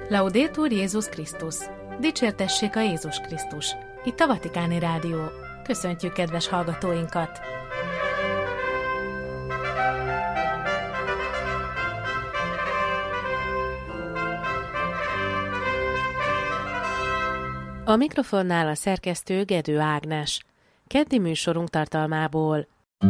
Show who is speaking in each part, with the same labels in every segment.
Speaker 1: Laudetur Jézus Krisztus! Dicsértessék a Jézus Krisztus! Itt a Vatikáni Rádió. Köszöntjük kedves hallgatóinkat! A mikrofonnál a szerkesztő Gedő Ágnes. Keddi műsorunk tartalmából.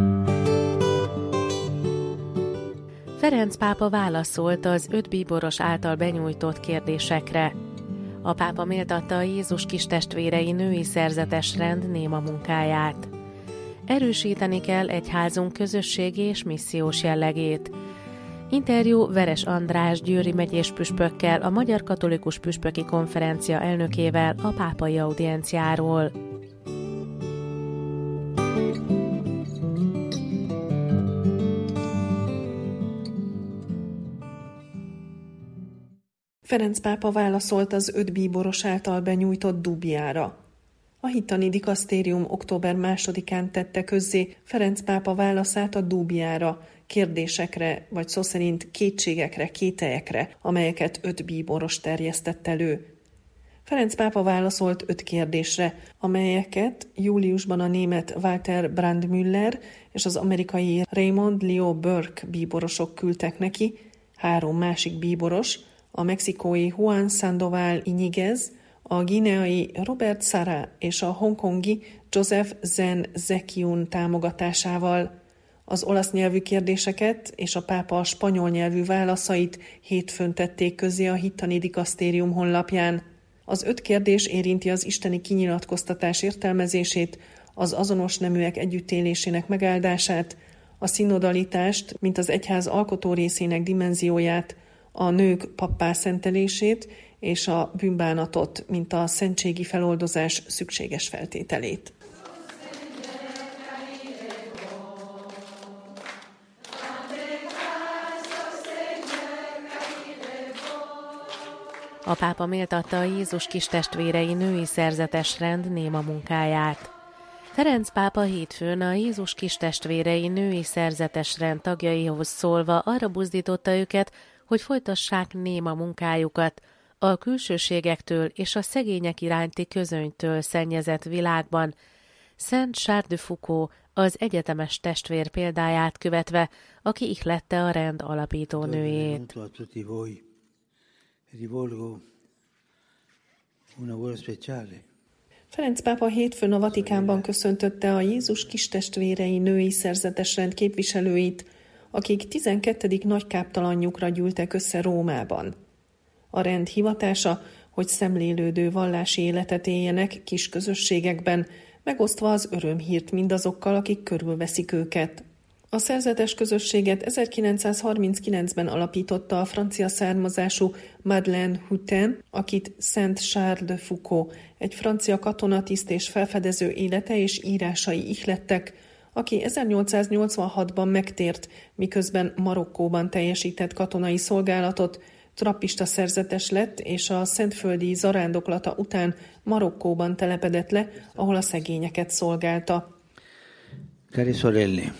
Speaker 1: Ferenc pápa válaszolt az 5 bíboros által benyújtott kérdésekre. A pápa méltatta a Jézus kistestvérei női szerzetes rend néma munkáját. Erősíteni kell egyházunk közösségi és missziós jellegét. Interjú Veres András győri megyés püspökkel, a Magyar Katolikus Püspöki Konferencia elnökével a pápai audienciáról.
Speaker 2: Ferenc pápa válaszolt az 5 bíboros által benyújtott dúbiára. A hittani dikasztérium október 2-án tette közzé Ferenc pápa válaszát a dúbiára, kérdésekre, vagy szó szerint kétségekre, kételyekre, amelyeket 5 bíboros terjesztett elő. Ferenc pápa válaszolt 5 kérdésre, amelyeket júliusban a német Walter Brandmüller és az amerikai Raymond Leo Burke bíborosok küldtek neki, 3 másik bíboros, a mexikói Juan Sandoval Iñiguez, a guineai Robert Sara és a hongkongi Joseph Zen Zekiun támogatásával. Az olasz nyelvű kérdéseket és a pápa a spanyol nyelvű válaszait hétfőn tették közzé a hittani dikasztérium honlapján. Az 5 kérdés érinti az isteni kinyilatkoztatás értelmezését, az azonos neműek együttélésének megáldását, a szinodalitást, mint az egyház alkotó részének dimenzióját, a nők pappá szentelését és a bűnbánatot, mint a szentségi feloldozás szükséges feltételét.
Speaker 1: A pápa méltatta a Jézus kistestvérei női szerzetes rend néma munkáját. Ferenc pápa hétfőn a Jézus kistestvérei női szerzetes rend tagjaihoz szólva arra buzdította őket, hogy folytassák néma munkájukat a külsőségektől és a szegények iránti közönytől szennyezett világban, Szent Charles de Foucault az egyetemes testvér példáját követve, aki ihlette a rend alapító nőjét.
Speaker 2: Ferenc pápa hétfőn a Vatikánban köszöntötte a Jézus kistestvérei női szerzetes rend képviselőit, akik 12. nagykáptalanjukra gyűltek össze Rómában. A rend hivatása, hogy szemlélődő vallási életet éljenek kis közösségekben, megosztva az örömhírt mindazokkal, akik körülveszik őket. A szerzetes közösséget 1939-ben alapította a francia származású Madeleine Hutin, akit Szent Charles de Foucault, egy francia katonatiszt és felfedező élete és írásai ihlettek, aki 1886-ban megtért, miközben Marokkóban teljesített katonai szolgálatot, trappista szerzetes lett, és a szentföldi zarándoklata után Marokkóban telepedett le, ahol a szegényeket szolgálta.
Speaker 3: Care sorelle,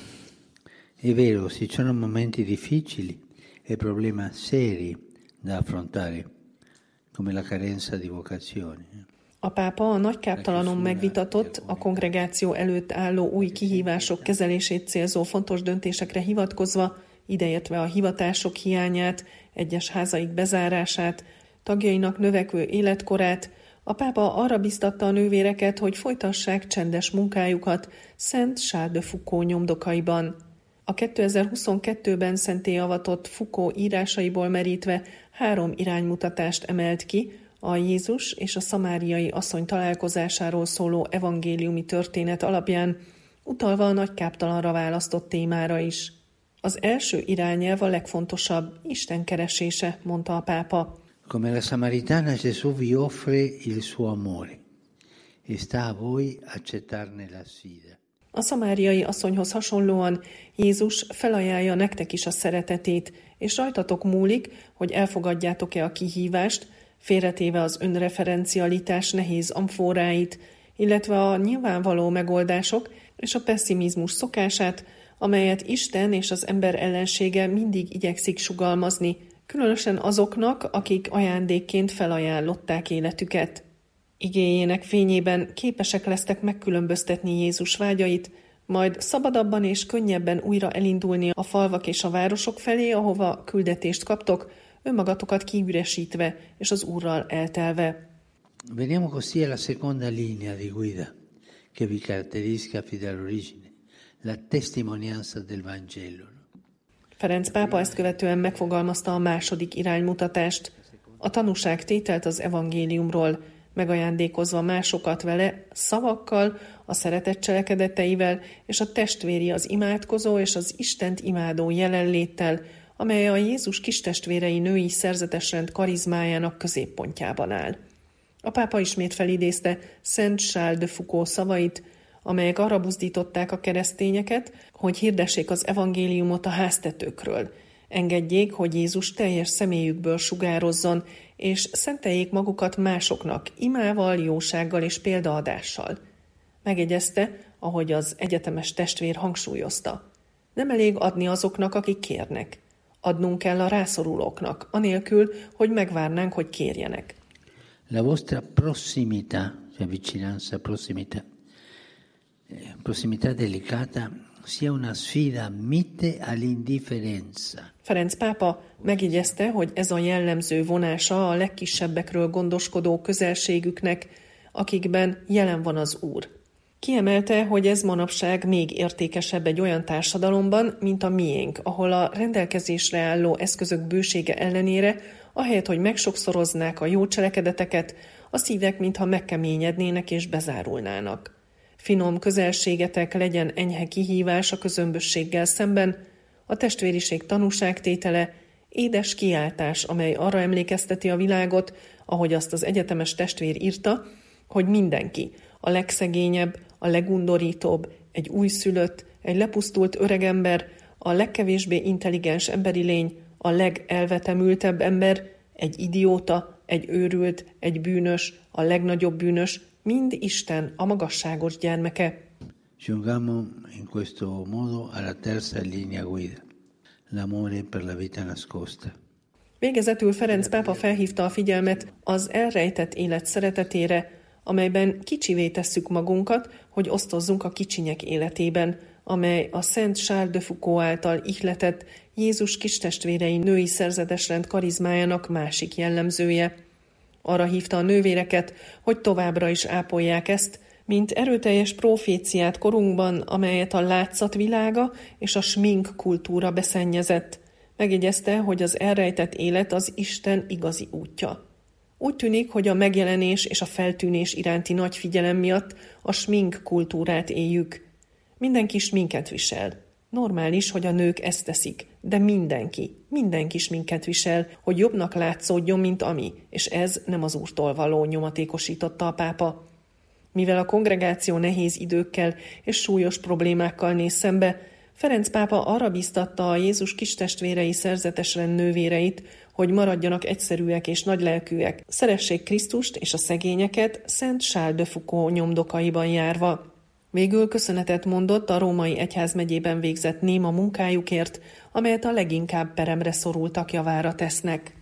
Speaker 3: è vero, ci sono momenti difficili e problemi seri da affrontare, come la carenza di vocazione.
Speaker 2: A pápa a nagykáptalanon megvitatott, a kongregáció előtt álló új kihívások kezelését célzó fontos döntésekre hivatkozva, ideértve a hivatások hiányát, egyes házaik bezárását, tagjainak növekvő életkorát, a pápa arra biztatta a nővéreket, hogy folytassák csendes munkájukat Szent Charles de Foucault nyomdokaiban. A 2022-ben szentté avatott Foucault írásaiból merítve 3 iránymutatást emelt ki, a Jézus és a szamáriai asszony találkozásáról szóló evangéliumi történet alapján, utalva a nagykáptalanra választott témára is. Az első irányelv a legfontosabb, Isten keresése, mondta a pápa.
Speaker 3: Come la Samaritana, Gesù vi offre il suo amore, e sta a voi accettarne la sfida.
Speaker 2: A szamáriai asszonyhoz hasonlóan Jézus felajánlja nektek is a szeretetét, és rajtatok múlik, hogy elfogadjátok-e a kihívást, félretéve az önreferencialitás nehéz amfóráit, illetve a nyilvánvaló megoldások és a pesszimizmus szokását, amelyet Isten és az ember ellensége mindig igyekszik sugallmazni, különösen azoknak, akik ajándékként felajánlották életüket. Igéjének fényében képesek lesztek megkülönböztetni Jézus vágyait, majd szabadabban és könnyebben újra elindulni a falvak és a városok felé, ahova küldetést kaptok, önmagatokat kiüresítve és az Úrral eltelve.
Speaker 3: Veniamo così alla seconda linea di guida che vi caratterizza fin dall'origine, la testimonianza del Vangelo.
Speaker 2: Ferenc pápa ezt követően megfogalmazta a második iránymutatást, a tanúságtételt az evangéliumról, megajándékozva másokat vele szavakkal, a szeretet cselekedeteivel és a testvéri, az imádkozó és az Istent imádó jelenléttel, amely a Jézus kistestvérei női szerzetesrend karizmájának középpontjában áll. A pápa ismét felidézte Szent Charles de Foucault szavait, amelyek arra buzdították a keresztényeket, hogy hirdessék az evangéliumot a háztetőkről, engedjék, hogy Jézus teljes személyükből sugározzon, és szenteljék magukat másoknak, imával, jósággal és példaadással. Megjegyezte, ahogy az egyetemes testvér hangsúlyozta. Nem elég adni azoknak, akik kérnek. Adnunk kell a rászorulóknak, anélkül, hogy megvárnánk, hogy kérjenek.
Speaker 3: La vostra prossimità, cioè vicinanza, prossimità delicata, sia una sfida mite all'indifferenza.
Speaker 2: Ferenc pápa megjegyezte, hogy ez a jellemző vonása a legkisebbekről gondoskodó közelségüknek, akikben jelen van az Úr. Kiemelte, hogy ez manapság még értékesebb egy olyan társadalomban, mint a miénk, ahol a rendelkezésre álló eszközök bősége ellenére, ahelyett, hogy megsokszoroznák a jó cselekedeteket, a szívek mintha megkeményednének és bezárulnának. Finom közelségetek legyen enyhe kihívás a közömbösséggel szemben, a testvériség tanúságtétele, édes kiáltás, amely arra emlékezteti a világot, ahogy azt az egyetemes testvér írta, hogy mindenki, a legszegényebb, a legundorítóbb, egy újszülött, egy lepusztult öregember, a legkevésbé intelligens emberi lény, a legelvetemültebb ember, egy idióta, egy őrült, egy bűnös, a legnagyobb bűnös, mind Isten, a magasságos gyermeke.
Speaker 3: Giungiamo in questo modo alla terza linea guida, l'amore per la vita nascosta.
Speaker 2: Végezetül Ferenc pápa felhívta a figyelmet az elrejtett élet szeretetére, amelyben kicsivé tesszük magunkat, hogy osztozzunk a kicsinyek életében, amely a Szent Charles de Foucault által ihletett Jézus kistestvérei női szerzetesrend karizmájának másik jellemzője. Arra hívta a nővéreket, hogy továbbra is ápolják ezt, mint erőteljes proféciát korunkban, amelyet a látszatvilága és a smink kultúra beszennyezett. Megjegyezte, hogy az elrejtett élet az Isten igazi útja. Úgy tűnik, hogy a megjelenés és a feltűnés iránti nagy figyelem miatt a smink kultúrát éljük. Mindenki sminket visel. Normális, hogy a nők ezt teszik, de mindenki sminket visel, hogy jobbnak látszódjon, mint ami, és ez nem az Úrtól való, nyomatékosította a pápa. Mivel a kongregáció nehéz időkkel és súlyos problémákkal néz szembe, Ferenc pápa arra bíztatta a Jézus kistestvérei szerzetesrend nővéreit, hogy maradjanak egyszerűek és nagylelkűek, szeressék Krisztust és a szegényeket Szent Charles de Foucault nyomdokaiban járva. Végül köszönetet mondott a római egyházmegyében végzett néma munkájukért, amelyet a leginkább peremre szorultak javára tesznek.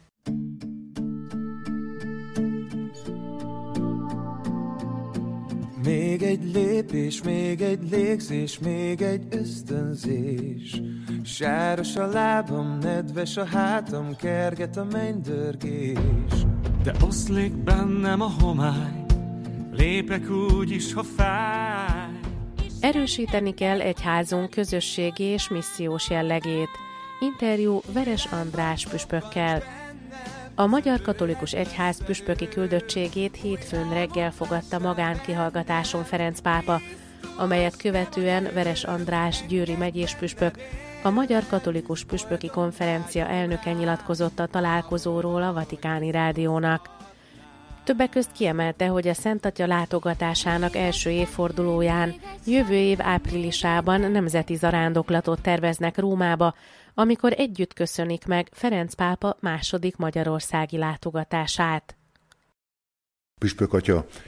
Speaker 4: Még egy lépés, még egy légzés, még egy ösztönzés. Sáros a lábam, nedves a hátam, kerget a mennydörgés.
Speaker 5: De oszlik bennem a homály, lépek úgy is, ha fáj.
Speaker 1: Erősíteni kell egyházunk közösségi és missziós jellegét. Interjú Veres András püspökkel. A Magyar Katolikus Egyház püspöki küldöttségét hétfőn reggel fogadta magánkihallgatáson Ferenc pápa, amelyet követően Veres András győri megyés püspök, a Magyar Katolikus Püspöki Konferencia elnöke nyilatkozott a találkozóról a Vatikáni Rádiónak. Többek közt kiemelte, hogy a Szent Atya látogatásának első évfordulóján jövő év áprilisában nemzeti zarándoklatot terveznek Rómába, amikor együtt köszönik meg Ferenc pápa második magyarországi látogatását.
Speaker 6: Püspök atya,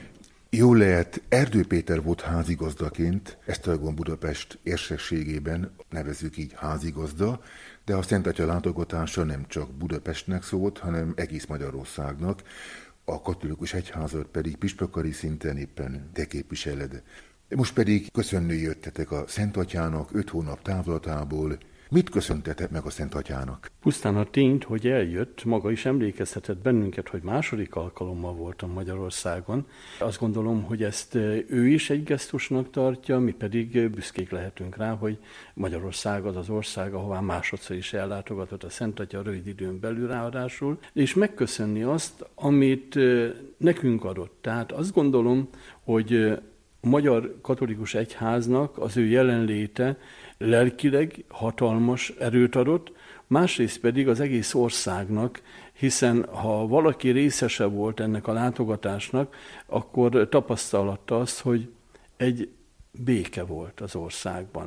Speaker 6: Jól lehet, Erdő Péter volt házigazdaként, Esztergom Budapest érsekségében, nevezzük így házigazda, de a Szent Atya látogatása nem csak Budapestnek szólt, hanem egész Magyarországnak, a katolikus egyházat pedig püspökköri szinten éppen te képviseled. Most pedig köszönni jöttetek a Szent Atyának 5 hónap távlatából. Mit köszöntetek meg a Szent Atyának?
Speaker 7: Pusztán a tényt, hogy eljött, maga is emlékeztetett bennünket, hogy második alkalommal voltam Magyarországon. Azt gondolom, hogy ezt ő is egy gesztusnak tartja, mi pedig büszkék lehetünk rá, hogy Magyarország az az ország, ahová másodszor is ellátogatott a Szent Atya rövid időn belül ráadásul, és megköszönni azt, amit nekünk adott. Tehát azt gondolom, hogy a Magyar Katolikus Egyháznak az ő jelenléte lelkileg hatalmas erőt adott, másrészt pedig az egész országnak, hiszen ha valaki részese volt ennek a látogatásnak, akkor tapasztalatta azt, hogy egy béke volt az országban.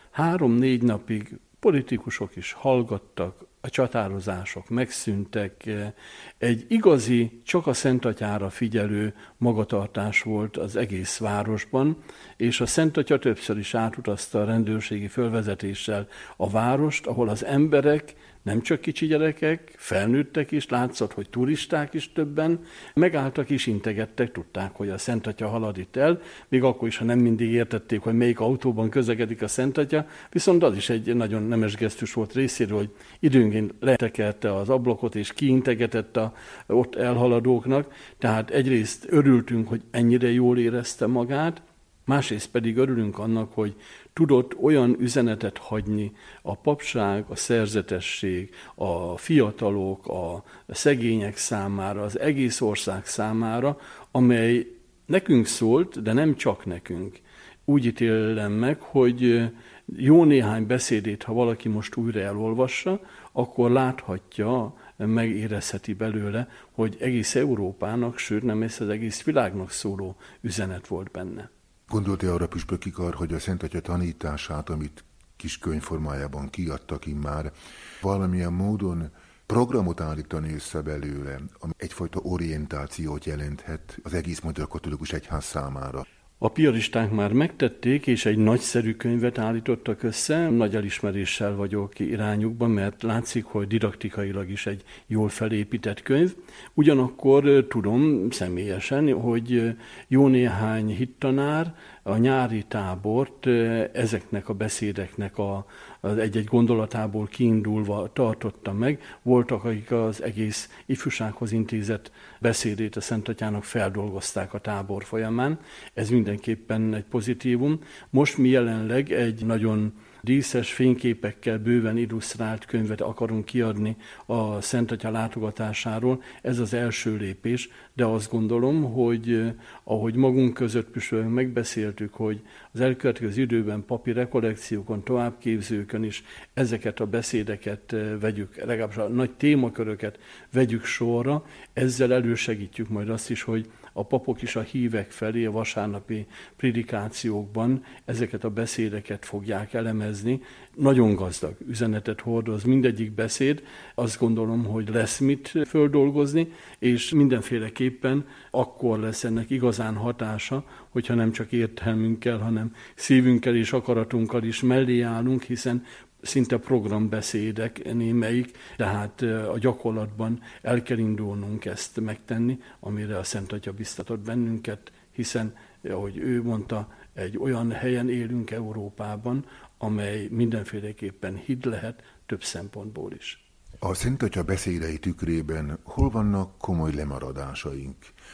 Speaker 7: 3-4 napig politikusok is hallgattak, a csatározások megszűntek, egy igazi, csak a Szent Atyára figyelő magatartás volt az egész városban, és a Szent Atya többször is átutazta a rendőrségi fölvezetéssel a várost, ahol az emberek, nem csak kicsi gyerekek, felnőttek is, látszott, hogy turisták is többen, megálltak és integettek, tudták, hogy a Szent Atya halad itt el, még akkor is, ha nem mindig értették, hogy melyik autóban közlekedik a Szent Atya, viszont az is egy nagyon nemes gesztus volt részéről, hogy időnként letekelte az ablakot és kiintegetett a ott elhaladóknak, tehát egyrészt örültünk, hogy ennyire jól érezte magát, másrészt pedig örülünk annak, hogy tudott olyan üzenetet hagyni a papság, a szerzetesség, a fiatalok, a szegények számára, az egész ország számára, amely nekünk szólt, de nem csak nekünk. Úgy ítélem meg, hogy jó néhány beszédét, ha valaki most újra elolvassa, akkor láthatja, megérezheti belőle, hogy egész Európának, sőt nem ez az egész világnak szóló üzenet volt benne.
Speaker 6: Gondolt-e arra püspöki kar, hogy a Szent Atya tanítását, amit kis könyvformájában kiadtak immár, valamilyen módon programot állítani össze belőle, ami egyfajta orientációt jelenthet az egész Magyar Katolikus Egyház számára?
Speaker 7: A piaristák már megtették, és egy nagyszerű könyvet állítottak össze. Nagy elismeréssel vagyok irányukban, mert látszik, hogy didaktikailag is egy jól felépített könyv. Ugyanakkor tudom személyesen, hogy jó néhány hittanár a nyári tábort ezeknek a beszédeknek az egy-egy gondolatából kiindulva tartotta meg. Voltak, akik az egész ifjúsághoz intézett beszédét a Szent Atyának feldolgozták a tábor folyamán. Ez mindenképpen egy pozitívum. Most mi jelenleg egy nagyon díszes fényképekkel bőven illusztrált könyvet akarunk kiadni a Szent Atya látogatásáról. Ez az első lépés, de azt gondolom, hogy ahogy magunk között püspökök megbeszéltük, hogy az elkövetkező időben papi rekollekciókon, továbbképzőkön is ezeket a beszédeket vegyük, legalábbis a nagy témaköröket vegyük sorra, ezzel elősegítjük majd azt is, hogy a papok is a hívek felé a vasárnapi prédikációkban ezeket a beszédeket fogják elemezni. Nagyon gazdag üzenetet hordoz mindegyik beszéd, azt gondolom, hogy lesz mit földolgozni, és mindenféleképpen akkor lesz ennek igazán hatása, hogyha nem csak értelmünkkel, hanem szívünkkel és akaratunkkal is mellé állunk, hiszen szinte programbeszédek némelyik, tehát a gyakorlatban el kell indulnunk ezt megtenni, amire a Szent Atya biztatott bennünket, hiszen, ahogy ő mondta, egy olyan helyen élünk Európában, amely mindenféleképpen híd lehet több szempontból is.
Speaker 6: A Szent Atya beszédei tükrében hol vannak komoly lemaradásaink,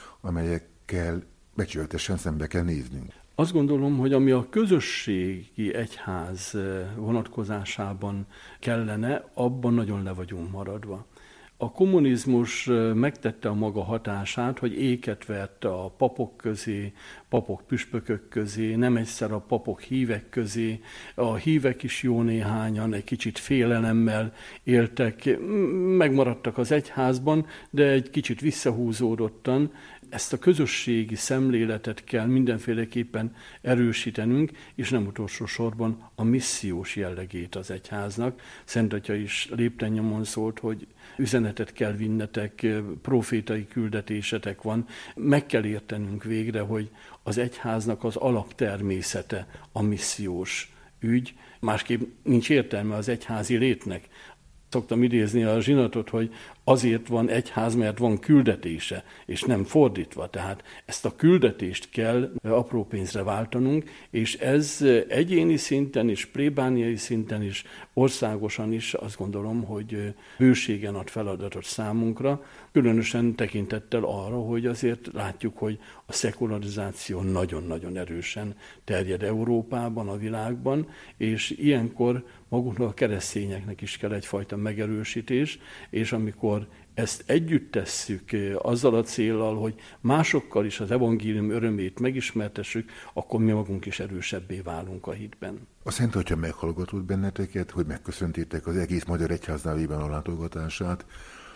Speaker 6: amelyekkel becsületesen szembe kell néznünk?
Speaker 7: Azt gondolom, hogy ami a közösségi egyház vonatkozásában kellene, abban nagyon le vagyunk maradva. A kommunizmus megtette a maga hatását, hogy éket vert a papok közé, papok püspökök közé, nem egyszer a papok hívek közé. A hívek is jó néhányan egy kicsit félelemmel éltek, megmaradtak az egyházban, de egy kicsit visszahúzódottan, Ezt a közösségi szemléletet kell mindenféleképpen erősítenünk, és nem utolsó sorban a missziós jellegét az egyháznak. Szent Atya is lépten nyomon szólt, hogy üzenetet kell vinnetek, profétai küldetésetek van. Meg kell értenünk végre, hogy az egyháznak az alaptermészete a missziós ügy, másképp nincs értelme az egyházi létnek. Szoktam idézni a zsinatot, hogy azért van egyház, mert van küldetése, és nem fordítva. Tehát ezt a küldetést kell apró pénzre váltanunk, és ez egyéni szinten és plébániai szinten is, országosan is azt gondolom, hogy bőségen ad feladatot számunkra, különösen tekintettel arra, hogy azért látjuk, hogy a szekularizáció nagyon-nagyon erősen terjed Európában, a világban, és ilyenkor magunknak a keresztényeknek is kell egyfajta megerősítés, és amikor ezt együtt tesszük azzal a céllal, hogy másokkal is az evangélium örömét megismertessük, akkor mi magunk is erősebbé válunk a hitben.
Speaker 6: A Szent Atya meghallgatott benneteket, hogy megköszöntétek az egész Magyar Egyház nevében a látogatását.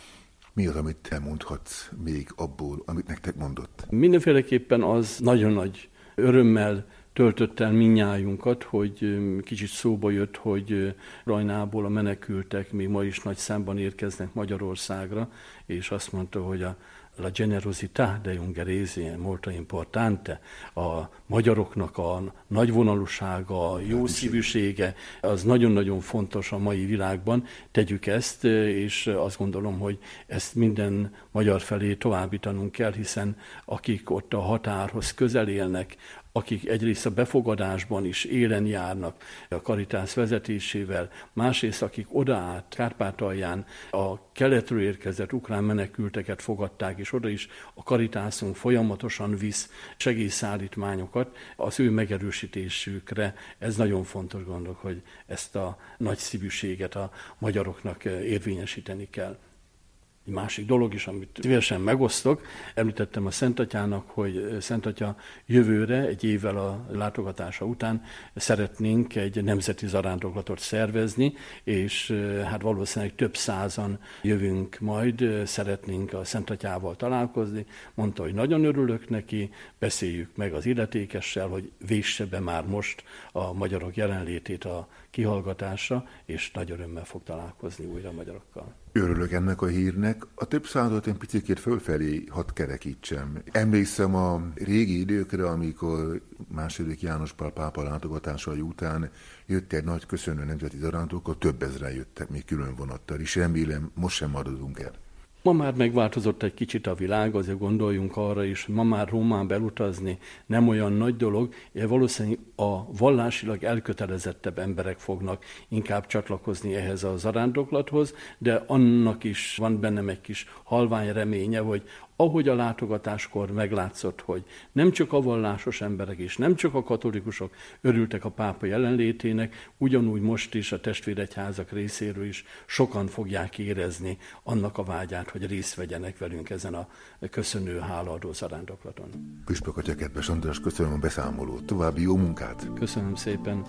Speaker 6: Mi az, amit te mondhatsz még abból, amit nektek mondott?
Speaker 7: Mindenféleképpen az nagyon nagy örömmel töltött el minnyájunkat, hogy kicsit szóba jött, hogy Ukrajnából a menekültek még ma is nagy számban érkeznek Magyarországra, és azt mondta, hogy la generosità dei ungheresi è molto importante. A magyaroknak a nagyvonalúsága, a jó szívűsége, az nagyon-nagyon fontos a mai világban. Tegyük ezt, és azt gondolom, hogy ezt minden magyar felé továbbítanunk kell, hiszen akik ott a határhoz közel élnek, akik egyrészt a befogadásban is élen járnak a Caritas vezetésével, másrészt akik oda át Kárpátalján a keletről érkezett ukrán menekülteket fogadták, és oda is a Caritasunk folyamatosan visz segélyszállítmányokat, az ő megerősítésükre ez nagyon fontos gondolok, hogy ezt a nagy szívűséget a magyaroknak érvényesíteni kell. Egy másik dolog is, amit szívesen megosztok, említettem a Szent Atyának, hogy Szent Atya jövőre, egy évvel a látogatása után szeretnénk egy nemzeti zarándoklatot szervezni, és hát valószínűleg több százan jövünk majd, szeretnénk a Szent Atyával találkozni. Mondta, hogy nagyon örülök neki, beszéljük meg az illetékessel, hogy vésse be már most a magyarok jelenlétét a kihallgatásra, és nagy örömmel fog találkozni újra a magyarokkal.
Speaker 6: Örülök ennek a hírnek. A több százat én picikét fölfelé hadd kerekítsem. Emlékszem a régi időkre, amikor II. János Pál pápa látogatásai után jött egy nagy köszönő nemzeti zarándokkal, több ezren jöttek még külön vonattal, és remélem most sem maradunk el.
Speaker 7: Ma már megváltozott egy kicsit a világ, azért gondoljunk arra is, hogy ma már Rómába elutazni nem olyan nagy dolog, valószínűleg a vallásilag elkötelezettebb emberek fognak inkább csatlakozni ehhez a zarándoklathoz, de annak is van bennem egy kis halvány reménye, hogy ahogy a látogatáskor meglátszott, hogy nem csak a vallásos emberek és nem csak a katolikusok örültek a pápa jelenlétének, ugyanúgy most is a testvéregyházak részéről is sokan fogják érezni annak a vágyát, hogy részt vegyenek velünk ezen a köszönő hálaadó zarándoklaton.
Speaker 6: Püspök Atya, kedves András, köszönöm a beszámolót. További jó munkát!
Speaker 7: Köszönöm szépen!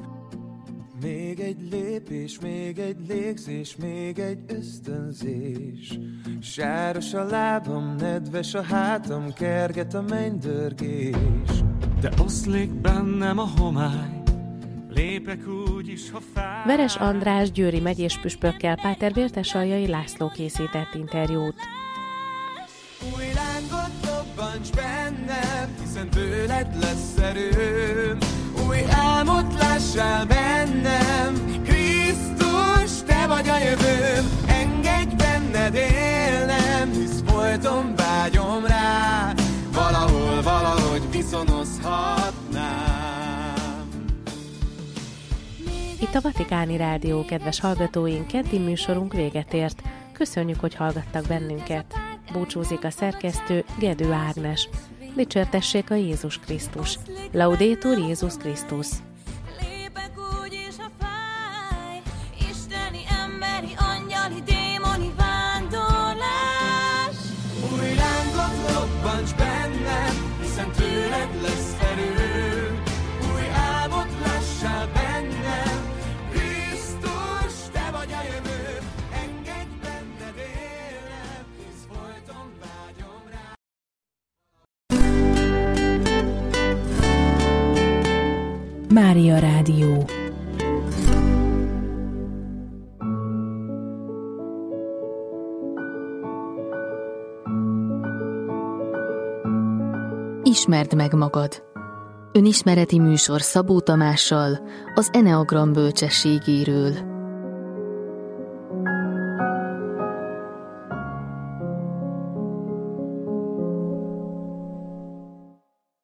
Speaker 4: Még egy lépés, még egy légzés, még egy ösztönzés. Sáros a lábam, nedves a hátam, kerget a mennydörgés.
Speaker 5: De oszlik bennem a homály, lépek úgy is, ha fáj.
Speaker 1: Veres András győri megyés püspökkel Páter Vértesaljai László készített interjút.
Speaker 4: Új lángot lobbants bennem, hiszen tőled lesz erőm. Új álmot lássál bennem, Krisztus, te vagy a jövőm. Engedj benned élnem, hisz folyton vágyom rá, valahol, valahogy viszonozhatnám.
Speaker 1: Itt a Vatikáni Rádió, kedves hallgatóink, keddi műsorunk véget ért. Köszönjük, hogy hallgattak bennünket. Búcsúzik a szerkesztő, Gedő Ágnes. Dicsértessék a Jézus Krisztus. Laudetur Jézus Krisztus.
Speaker 8: Lépek úgy is, ha fáj, isteni, emberi, angyali, démoni vándorlás.
Speaker 4: Új lángot lobbants bennem, hiszen tőled lesz erőm. Új álmot lássál bennem, Krisztus, te vagy a jövőm. Engedj benned élnem, hisz folyton vágyom rá.
Speaker 9: Mária Rádió. Ismerd meg magad. Önismereti műsor Szabó Tamással az Eneagram bölcsességéről.